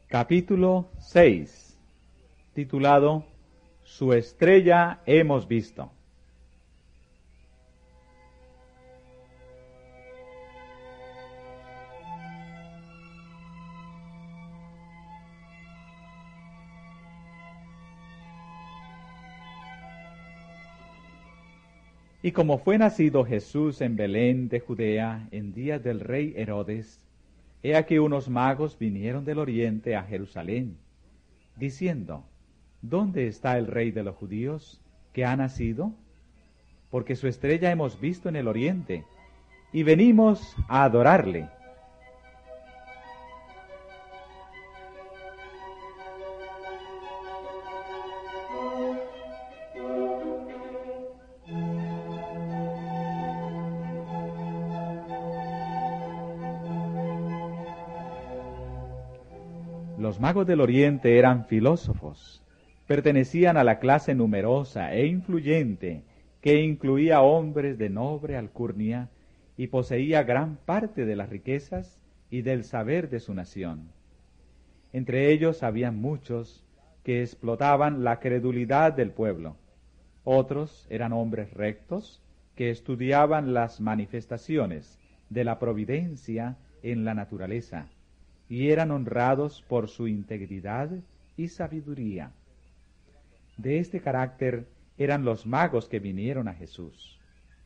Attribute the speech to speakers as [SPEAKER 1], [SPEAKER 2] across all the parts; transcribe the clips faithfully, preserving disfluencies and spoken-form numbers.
[SPEAKER 1] Capítulo seis, titulado Su estrella hemos visto. Y como fue nacido Jesús en Belén de Judea en días del rey Herodes, he aquí unos magos vinieron del oriente a Jerusalén, diciendo, ¿dónde está el rey de los judíos que ha nacido? Porque su estrella hemos visto en el oriente, y venimos a adorarle. Los magos del oriente eran filósofos, pertenecían a la clase numerosa e influyente que incluía hombres de noble alcurnia y poseía gran parte de las riquezas y del saber de su nación. Entre ellos había muchos que explotaban la credulidad del pueblo. Otros eran hombres rectos que estudiaban las manifestaciones de la providencia en la naturaleza, y eran honrados por su integridad y sabiduría. De este carácter eran los magos que vinieron a Jesús.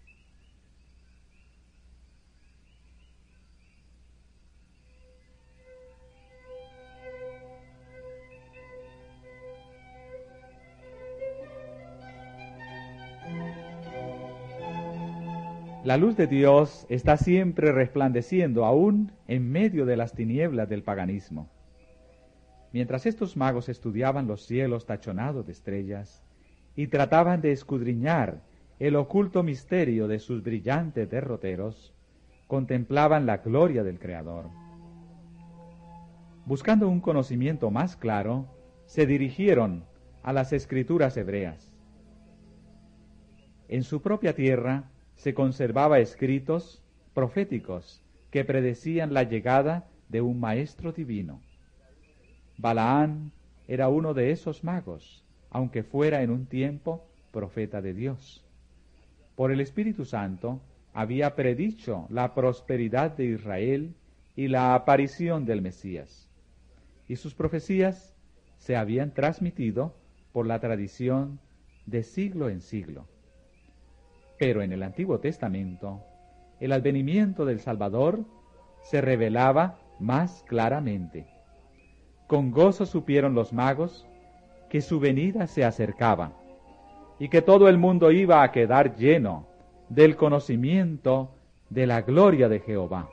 [SPEAKER 1] La luz de Dios está siempre resplandeciendo aún en medio de las tinieblas del paganismo. Mientras estos magos estudiaban los cielos tachonados de estrellas y trataban de escudriñar el oculto misterio de sus brillantes derroteros, contemplaban la gloria del Creador. Buscando un conocimiento más claro, se dirigieron a las escrituras hebreas. En su propia tierra se conservaba escritos proféticos que predecían la llegada de un maestro divino. Balaán era uno de esos magos, aunque fuera en un tiempo profeta de Dios. Por el Espíritu Santo había predicho la prosperidad de Israel y la aparición del Mesías, y sus profecías se habían transmitido por la tradición de siglo en siglo. Pero en el Antiguo Testamento, el advenimiento del Salvador se revelaba más claramente. Con gozo supieron los magos que su venida se acercaba y que todo el mundo iba a quedar lleno del conocimiento de la gloria de Jehová.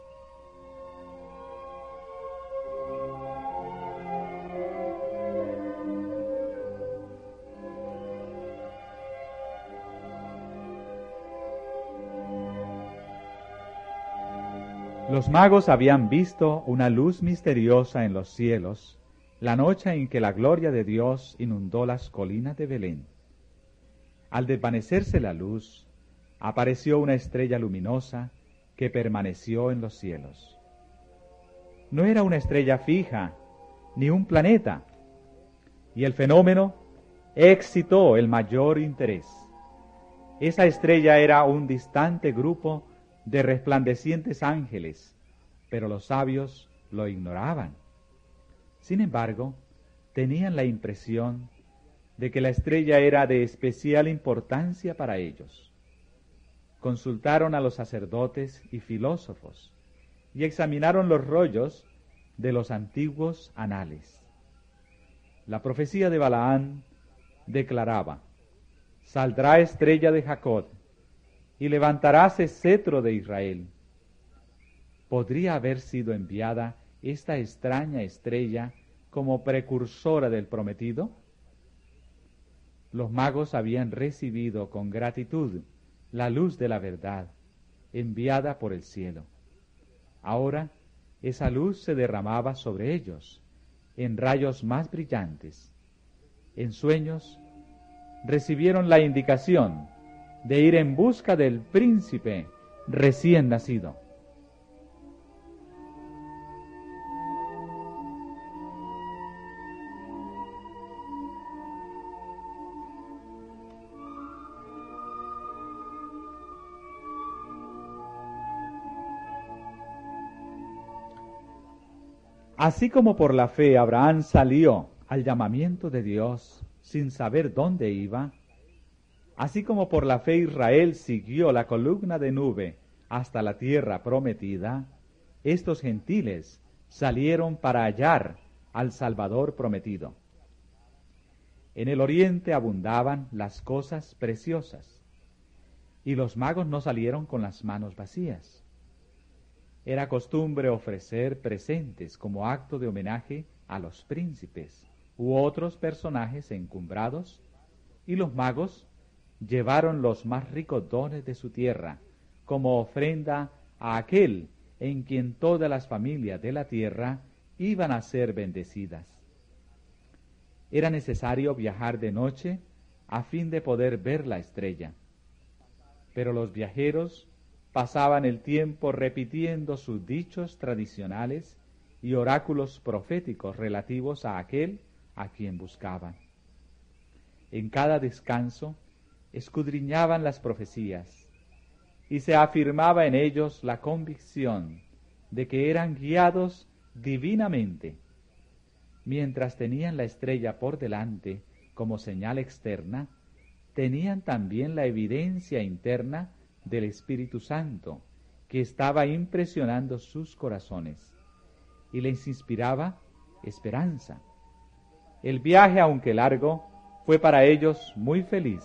[SPEAKER 1] Los magos habían visto una luz misteriosa en los cielos la noche en que la gloria de Dios inundó las colinas de Belén. Al desvanecerse la luz, apareció una estrella luminosa que permaneció en los cielos. No era una estrella fija, ni un planeta, y el fenómeno excitó el mayor interés. Esa estrella era un distante grupo de resplandecientes ángeles, pero los sabios lo ignoraban. Sin embargo, tenían la impresión de que la estrella era de especial importancia para ellos. Consultaron a los sacerdotes y filósofos y examinaron los rollos de los antiguos anales. La profecía de Balaán declaraba: saldrá estrella de Jacob y levantaráse cetro de Israel. ¿Podría haber sido enviada esta extraña estrella como precursora del prometido? Los magos habían recibido con gratitud la luz de la verdad, enviada por el cielo. Ahora esa luz se derramaba sobre ellos, en rayos más brillantes. En sueños recibieron la indicación de ir en busca del príncipe recién nacido. Así como por la fe Abraham salió al llamamiento de Dios sin saber dónde iba, así como por la fe Israel siguió la columna de nube hasta la tierra prometida, estos gentiles salieron para hallar al Salvador prometido. En el oriente abundaban las cosas preciosas, y los magos no salieron con las manos vacías. Era costumbre ofrecer presentes como acto de homenaje a los príncipes u otros personajes encumbrados, y los magos llevaron los más ricos dones de su tierra como ofrenda a aquel en quien todas las familias de la tierra iban a ser bendecidas. Era necesario viajar de noche a fin de poder ver la estrella, pero los viajeros pasaban el tiempo repitiendo sus dichos tradicionales y oráculos proféticos relativos a aquel a quien buscaban. En cada descanso escudriñaban las profecías, y se afirmaba en ellos la convicción de que eran guiados divinamente. Mientras tenían la estrella por delante como señal externa, tenían también la evidencia interna del Espíritu Santo, que estaba impresionando sus corazones y les inspiraba esperanza. El viaje, aunque largo, fue para ellos muy feliz.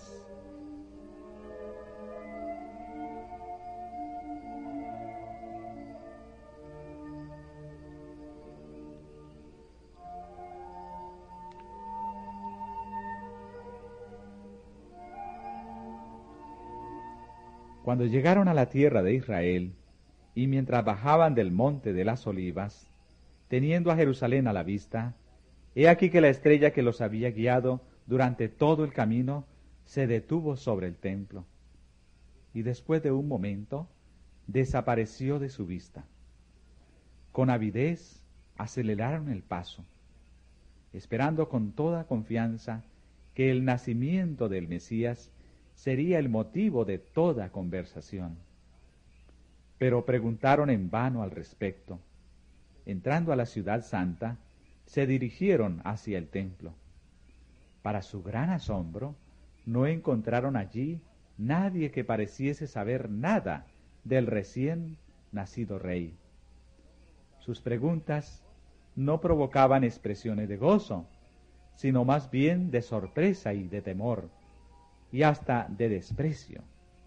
[SPEAKER 1] Cuando llegaron a la tierra de Israel, y mientras bajaban del monte de las olivas, teniendo a Jerusalén a la vista, he aquí que la estrella que los había guiado durante todo el camino se detuvo sobre el templo, y después de un momento desapareció de su vista. Con avidez aceleraron el paso, esperando con toda confianza que el nacimiento del Mesías sería el motivo de toda conversación. Pero preguntaron en vano al respecto. Entrando a la ciudad santa, se dirigieron hacia el templo. Para su gran asombro, no encontraron allí nadie que pareciese saber nada del recién nacido rey. Sus preguntas no provocaban expresiones de gozo, sino más bien de sorpresa y de temor, y hasta de desprecio.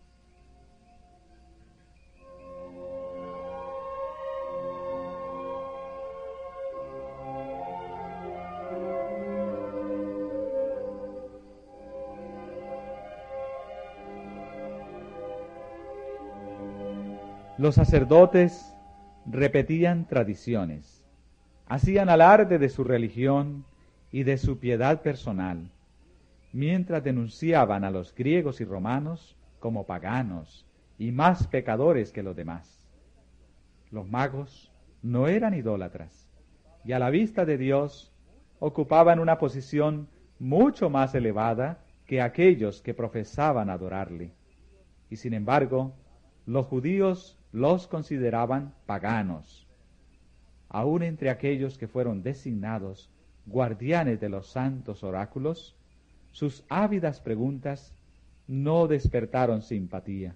[SPEAKER 1] Los sacerdotes repetían tradiciones, hacían alarde de su religión y de su piedad personal, mientras denunciaban a los griegos y romanos como paganos y más pecadores que los demás. Los magos no eran idólatras, y a la vista de Dios ocupaban una posición mucho más elevada que aquellos que profesaban adorarle. Y sin embargo, los judíos los consideraban paganos. Aun entre aquellos que fueron designados guardianes de los santos oráculos, sus ávidas preguntas no despertaron simpatía.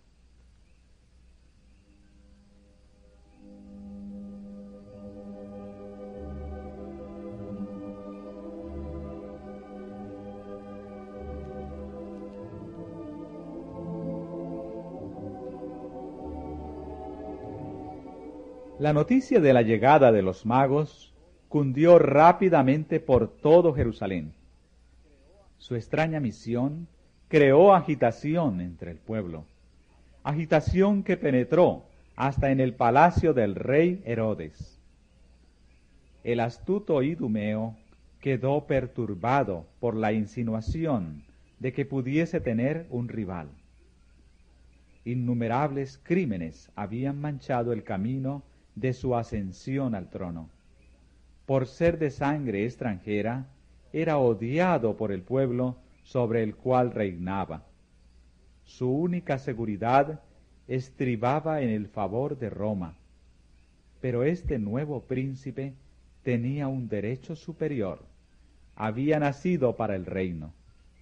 [SPEAKER 1] La noticia de la llegada de los magos cundió rápidamente por todo Jerusalén. Su extraña misión creó agitación entre el pueblo, agitación que penetró hasta en el palacio del rey Herodes. El astuto Idumeo quedó perturbado por la insinuación de que pudiese tener un rival. Innumerables crímenes habían manchado el camino de su ascensión al trono. Por ser de sangre extranjera, era odiado por el pueblo sobre el cual reinaba. Su única seguridad estribaba en el favor de Roma. Pero este nuevo príncipe tenía un derecho superior. Había nacido para el reino.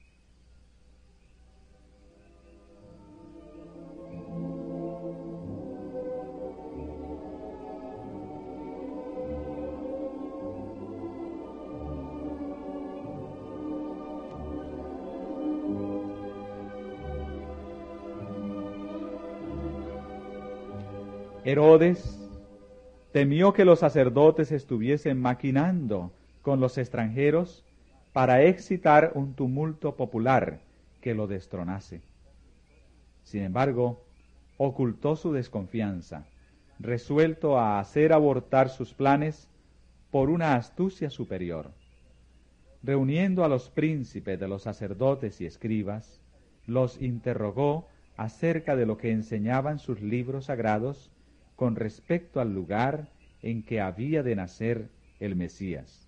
[SPEAKER 1] Herodes temió que los sacerdotes estuviesen maquinando con los extranjeros para excitar un tumulto popular que lo destronase. Sin embargo, ocultó su desconfianza, resuelto a hacer abortar sus planes por una astucia superior. Reuniendo a los príncipes de los sacerdotes y escribas, los interrogó acerca de lo que enseñaban sus libros sagrados con respecto al lugar en que había de nacer el Mesías.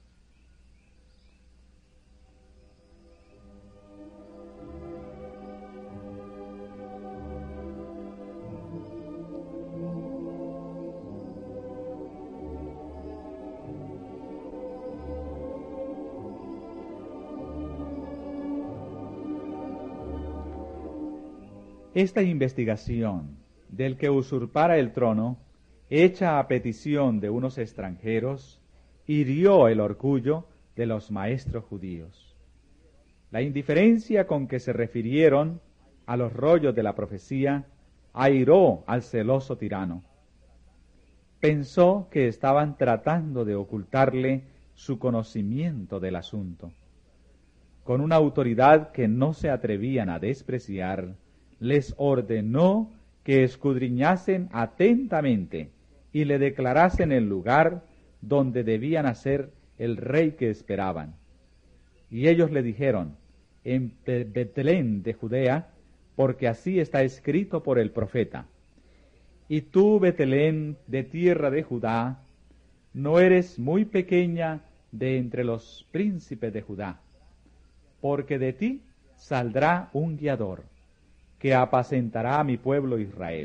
[SPEAKER 1] Esta investigación del que usurpara el trono, hecha a petición de unos extranjeros, hirió el orgullo de los maestros judíos. La indiferencia con que se refirieron a los rollos de la profecía airó al celoso tirano. Pensó que estaban tratando de ocultarle su conocimiento del asunto. Con una autoridad que no se atrevían a despreciar, les ordenó que escudriñasen atentamente y le declarasen el lugar donde debía nacer el rey que esperaban. Y ellos le dijeron: en Betlén de Judea, porque así está escrito por el profeta. Y tú, Betlén, de tierra de Judá, no eres muy pequeña de entre los príncipes de Judá, porque de ti saldrá un guiador, que apacentará a mi pueblo Israel.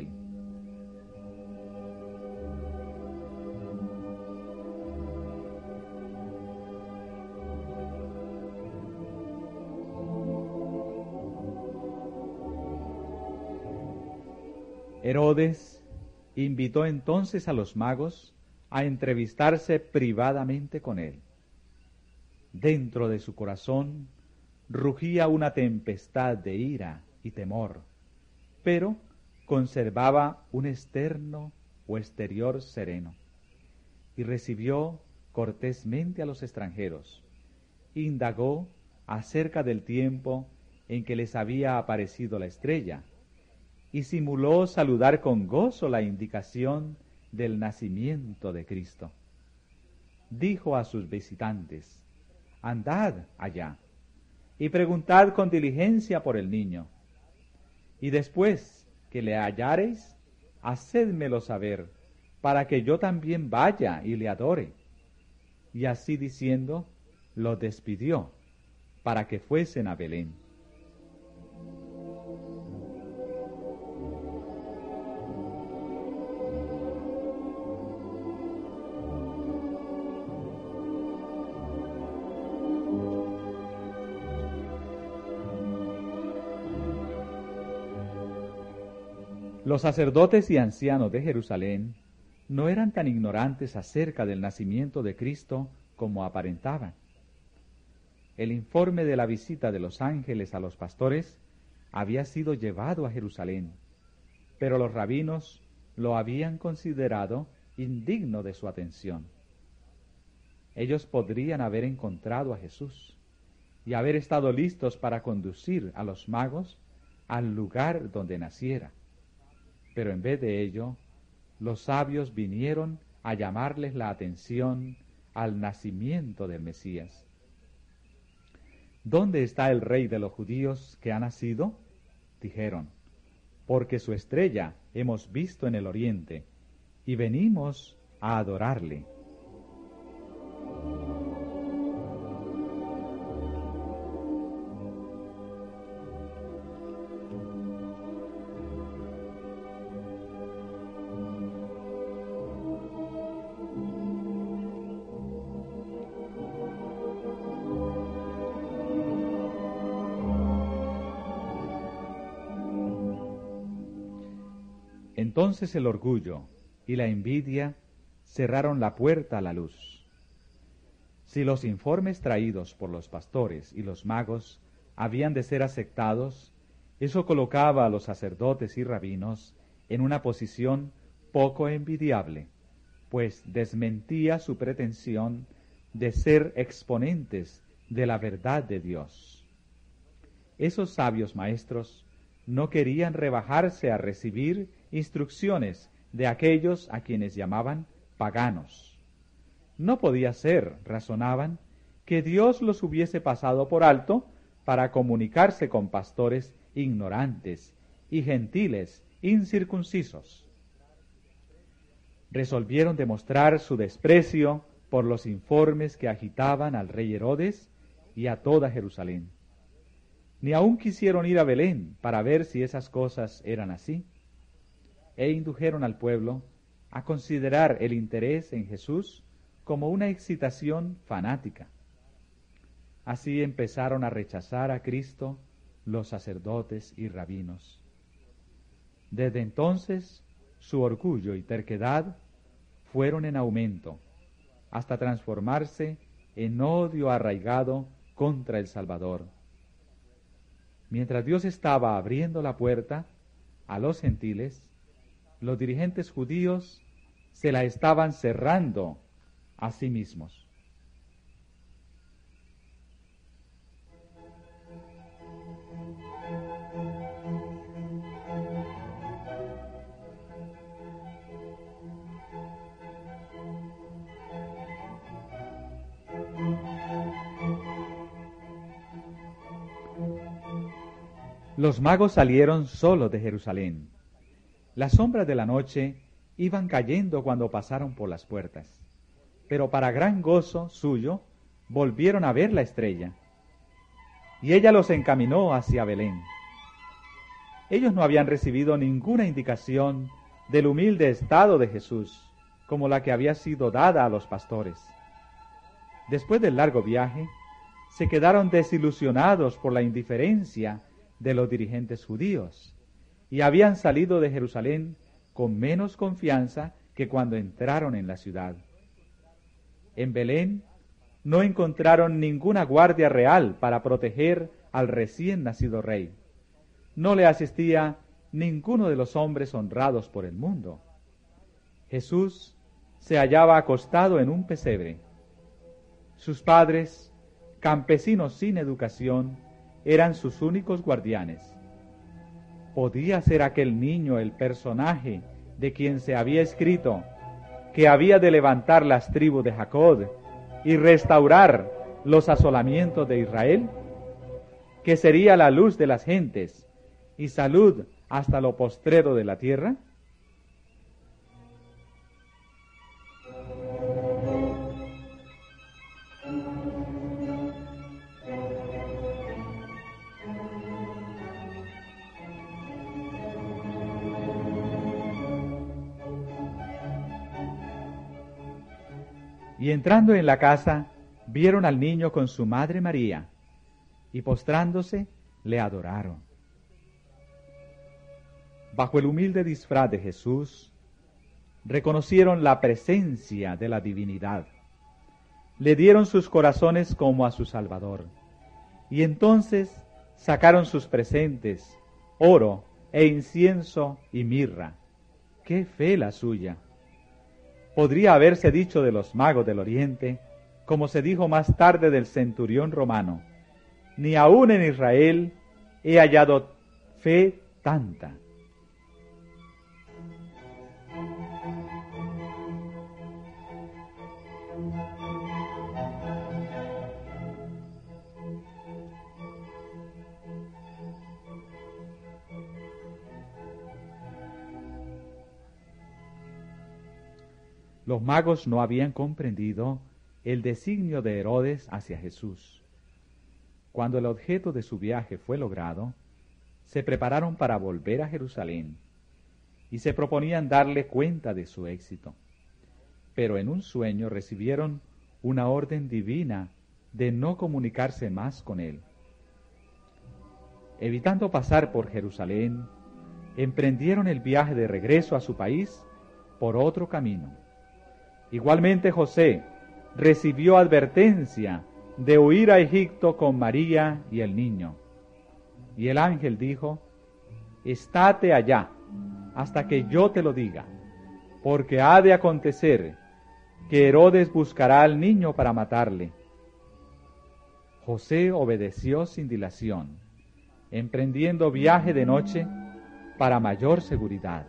[SPEAKER 1] Herodes invitó entonces a los magos a entrevistarse privadamente con él. Dentro de su corazón rugía una tempestad de ira y temor, pero conservaba un externo o exterior sereno, y recibió cortésmente a los extranjeros. Indagó acerca del tiempo en que les había aparecido la estrella, y simuló saludar con gozo la indicación del nacimiento de Cristo. Dijo a sus visitantes: andad allá y preguntad con diligencia por el niño, y después que le hallareis, hacédmelo saber, para que yo también vaya y le adore. Y así diciendo, los despidió, para que fuesen a Belén. Los sacerdotes y ancianos de Jerusalén no eran tan ignorantes acerca del nacimiento de Cristo como aparentaban. El informe de la visita de los ángeles a los pastores había sido llevado a Jerusalén, pero los rabinos lo habían considerado indigno de su atención. Ellos podrían haber encontrado a Jesús y haber estado listos para conducir a los magos al lugar donde naciera. Pero en vez de ello, los sabios vinieron a llamarles la atención al nacimiento del Mesías. ¿Dónde está el rey de los judíos que ha nacido? Dijeron, porque su estrella hemos visto en el oriente, y venimos a adorarle. Entonces el orgullo y la envidia cerraron la puerta a la luz. Si los informes traídos por los pastores y los magos habían de ser aceptados, eso colocaba a los sacerdotes y rabinos en una posición poco envidiable, pues desmentía su pretensión de ser exponentes de la verdad de Dios. Esos sabios maestros no querían rebajarse a recibir instrucciones de aquellos a quienes llamaban paganos. No podía ser, razonaban, que Dios los hubiese pasado por alto para comunicarse con pastores ignorantes y gentiles incircuncisos. Resolvieron demostrar su desprecio por los informes que agitaban al rey Herodes y a toda Jerusalén. Ni aun quisieron ir a Belén para ver si esas cosas eran así, e indujeron al pueblo a considerar el interés en Jesús como una excitación fanática. Así empezaron a rechazar a Cristo los sacerdotes y rabinos. Desde entonces, su orgullo y terquedad fueron en aumento, hasta transformarse en odio arraigado contra el Salvador. Mientras Dios estaba abriendo la puerta a los gentiles, los dirigentes judíos se la estaban cerrando a sí mismos. Los magos salieron solos de Jerusalén. Las sombras de la noche iban cayendo cuando pasaron por las puertas, pero para gran gozo suyo volvieron a ver la estrella, y ella los encaminó hacia Belén. Ellos no habían recibido ninguna indicación del humilde estado de Jesús, como la que había sido dada a los pastores. Después del largo viaje, se quedaron desilusionados por la indiferencia de los dirigentes judíos, y habían salido de Jerusalén con menos confianza que cuando entraron en la ciudad. En Belén no encontraron ninguna guardia real para proteger al recién nacido rey. No le asistía ninguno de los hombres honrados por el mundo. Jesús se hallaba acostado en un pesebre. Sus padres, campesinos sin educación, eran sus únicos guardianes. ¿Podía ser aquel niño el personaje de quien se había escrito que había de levantar las tribus de Jacob y restaurar los asolamientos de Israel? ¿Que sería la luz de las gentes y salud hasta lo postrero de la tierra? Y entrando en la casa, vieron al niño con su madre María, y postrándose, le adoraron. Bajo el humilde disfraz de Jesús, reconocieron la presencia de la divinidad. Le dieron sus corazones como a su Salvador, y entonces sacaron sus presentes, oro e incienso y mirra. ¡Qué fe la suya! Podría haberse dicho de los magos del Oriente, como se dijo más tarde del centurión romano: ni aun en Israel he hallado fe tanta. Los magos no habían comprendido el designio de Herodes hacia Jesús. Cuando el objeto de su viaje fue logrado, se prepararon para volver a Jerusalén y se proponían darle cuenta de su éxito. Pero en un sueño recibieron una orden divina de no comunicarse más con él. Evitando pasar por Jerusalén, emprendieron el viaje de regreso a su país por otro camino. Igualmente José recibió advertencia de huir a Egipto con María y el niño. Y el ángel dijo: estate allá hasta que yo te lo diga, porque ha de acontecer que Herodes buscará al niño para matarle. José obedeció sin dilación, emprendiendo viaje de noche para mayor seguridad.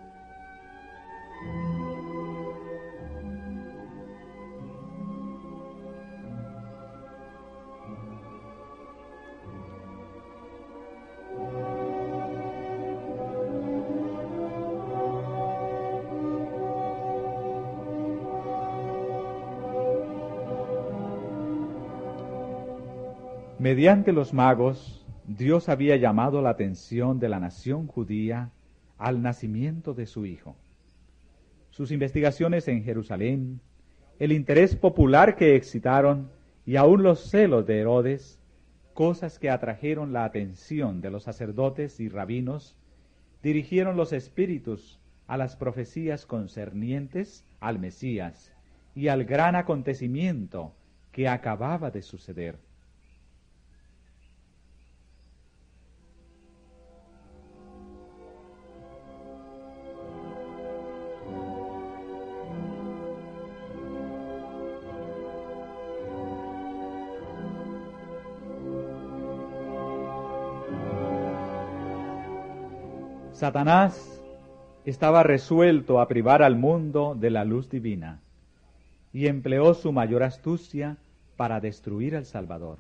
[SPEAKER 1] Mediante los magos, Dios había llamado la atención de la nación judía al nacimiento de su Hijo. Sus investigaciones en Jerusalén, el interés popular que excitaron y aún los celos de Herodes, cosas que atrajeron la atención de los sacerdotes y rabinos, dirigieron los espíritus a las profecías concernientes al Mesías y al gran acontecimiento que acababa de suceder. Satanás estaba resuelto a privar al mundo de la luz divina y empleó su mayor astucia para destruir al Salvador.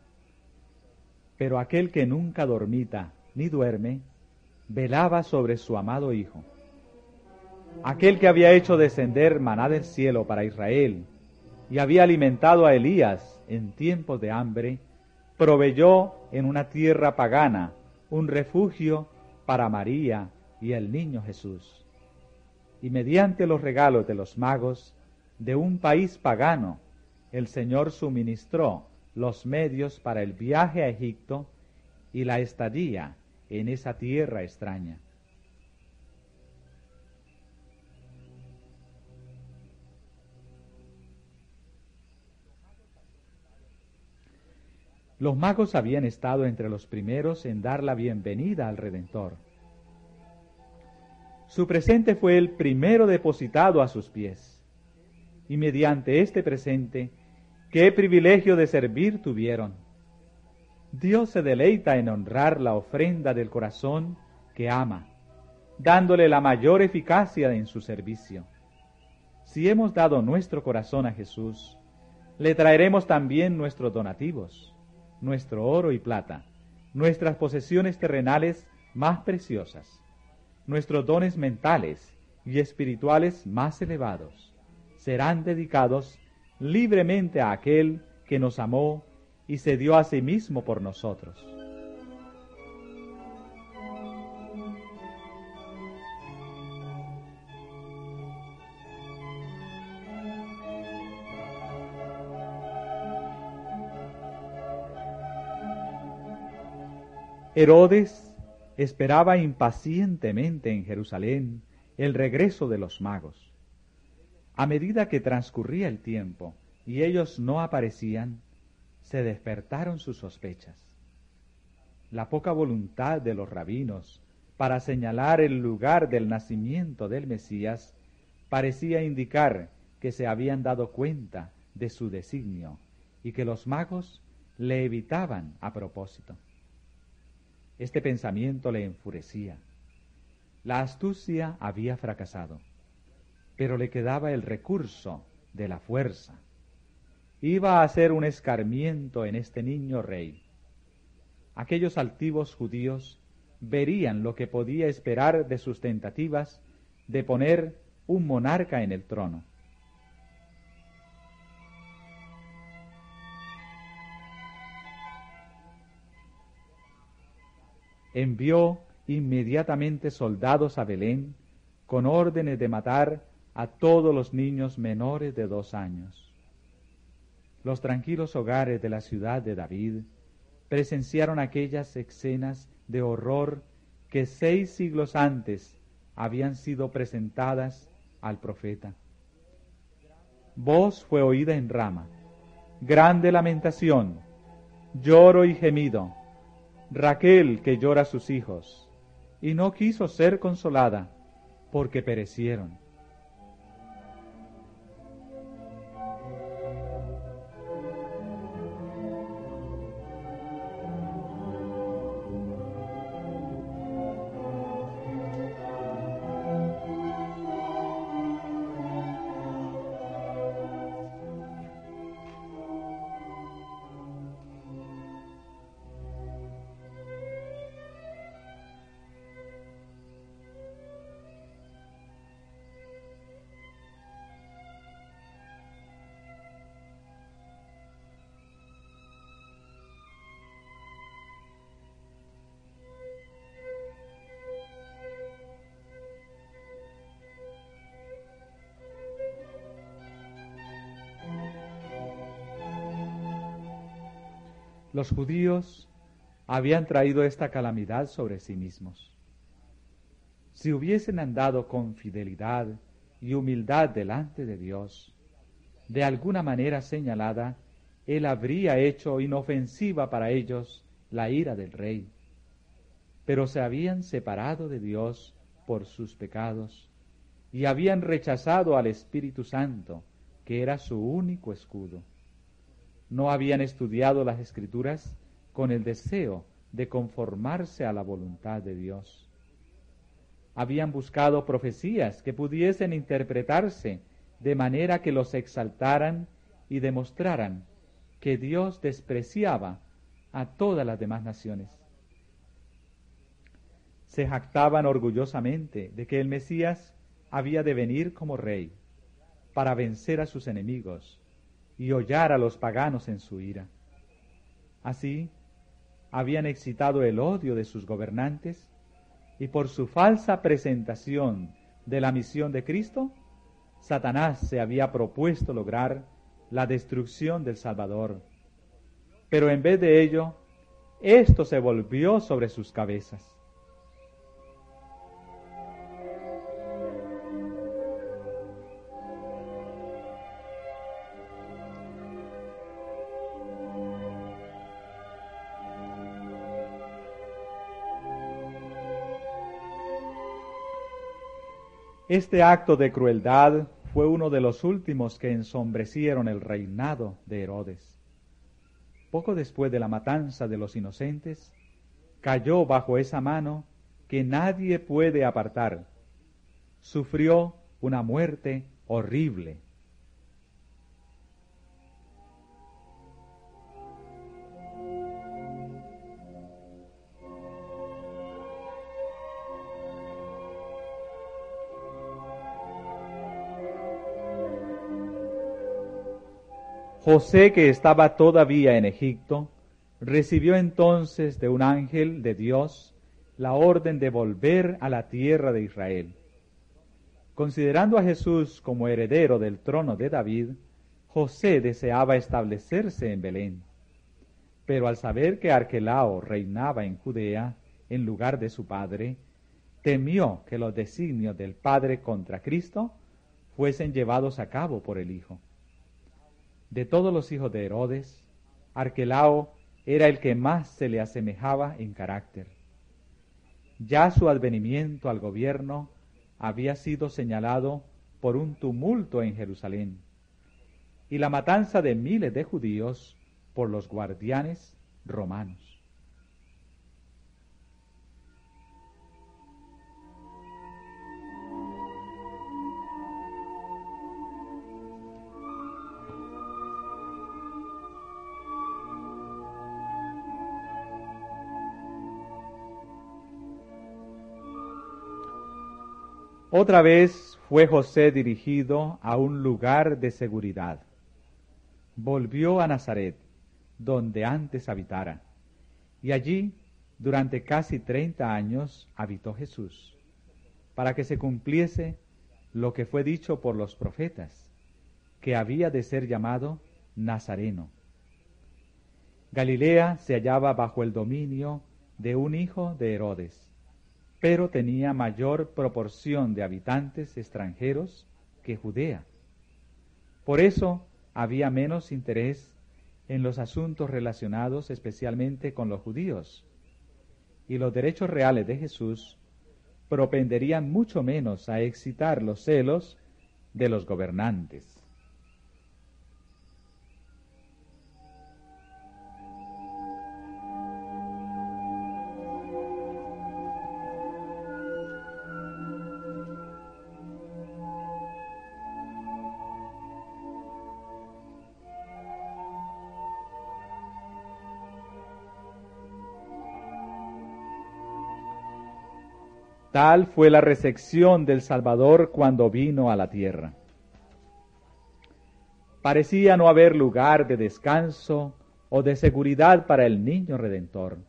[SPEAKER 1] Pero aquel que nunca dormita ni duerme, velaba sobre su amado Hijo. Aquel que había hecho descender maná del cielo para Israel y había alimentado a Elías en tiempos de hambre, proveyó en una tierra pagana un refugio para María y el niño Jesús. Y mediante los regalos de los magos de un país pagano, el Señor suministró los medios para el viaje a Egipto y la estadía en esa tierra extraña. Los magos habían estado entre los primeros en dar la bienvenida al Redentor. Su presente fue el primero depositado a sus pies, y mediante este presente, qué privilegio de servir tuvieron. Dios se deleita en honrar la ofrenda del corazón que ama, dándole la mayor eficacia en su servicio. Si hemos dado nuestro corazón a Jesús, le traeremos también nuestros donativos, nuestro oro y plata, nuestras posesiones terrenales más preciosas, nuestros dones mentales y espirituales más elevados, serán dedicados libremente a aquel que nos amó y se dio a sí mismo por nosotros. Herodes esperaba impacientemente en Jerusalén el regreso de los magos. A medida que transcurría el tiempo y ellos no aparecían, se despertaron sus sospechas. La poca voluntad de los rabinos para señalar el lugar del nacimiento del Mesías parecía indicar que se habían dado cuenta de su designio y que los magos le evitaban a propósito. Este pensamiento le enfurecía. La astucia había fracasado, pero le quedaba el recurso de la fuerza. Iba a hacer un escarmiento en este niño rey. Aquellos altivos judíos verían lo que podía esperar de sus tentativas de poner un monarca en el trono. Envió inmediatamente soldados a Belén con órdenes de matar a todos los niños menores de dos años. Los tranquilos hogares de la ciudad de David presenciaron aquellas escenas de horror que seis siglos antes habían sido presentadas al profeta. Voz fue oída en Rama, grande lamentación, lloro y gemido, Raquel que llora a sus hijos, y no quiso ser consolada, porque perecieron. Los judíos habían traído esta calamidad sobre sí mismos. Si hubiesen andado con fidelidad y humildad delante de Dios, de alguna manera señalada, Él habría hecho inofensiva para ellos la ira del rey. Pero se habían separado de Dios por sus pecados y habían rechazado al Espíritu Santo, que era su único escudo. No habían estudiado las Escrituras con el deseo de conformarse a la voluntad de Dios. Habían buscado profecías que pudiesen interpretarse de manera que los exaltaran y demostraran que Dios despreciaba a todas las demás naciones. Se jactaban orgullosamente de que el Mesías había de venir como rey para vencer a sus enemigos y hollar a los paganos en su ira. Así, habían excitado el odio de sus gobernantes y por su falsa presentación de la misión de Cristo, Satanás se había propuesto lograr la destrucción del Salvador. Pero en vez de ello, esto se volvió sobre sus cabezas. Este acto de crueldad fue uno de los últimos que ensombrecieron el reinado de Herodes. Poco después de la matanza de los inocentes, cayó bajo esa mano que nadie puede apartar. Sufrió una muerte horrible. José, que estaba todavía en Egipto, recibió entonces de un ángel de Dios la orden de volver a la tierra de Israel. Considerando a Jesús como heredero del trono de David, José deseaba establecerse en Belén. Pero al saber que Arquelao reinaba en Judea en lugar de su padre, temió que los designios del padre contra Cristo fuesen llevados a cabo por el hijo. De todos los hijos de Herodes, Arquelao era el que más se le asemejaba en carácter. Ya su advenimiento al gobierno había sido señalado por un tumulto en Jerusalén y la matanza de miles de judíos por los guardianes romanos. Otra vez fue José dirigido a un lugar de seguridad. Volvió a Nazaret, donde antes habitara, y allí durante casi treinta años habitó Jesús, para que se cumpliese lo que fue dicho por los profetas, que había de ser llamado Nazareno. Galilea se hallaba bajo el dominio de un hijo de Herodes, pero tenía mayor proporción de habitantes extranjeros que Judea. Por eso había menos interés en los asuntos relacionados especialmente con los judíos, y los derechos reales de Jesús propenderían mucho menos a excitar los celos de los gobernantes. Tal fue la recepción del Salvador cuando vino a la tierra. Parecía no haber lugar de descanso o de seguridad para el niño Redentor.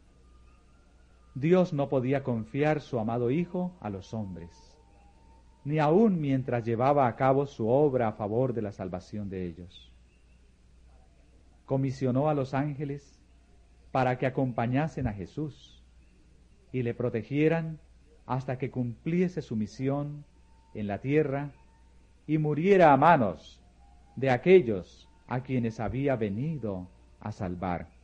[SPEAKER 1] Dios no podía confiar su amado Hijo a los hombres, ni aun mientras llevaba a cabo su obra a favor de la salvación de ellos. Comisionó a los ángeles para que acompañasen a Jesús y le protegieran hasta que cumpliese su misión en la tierra y muriera a manos de aquellos a quienes había venido a salvar.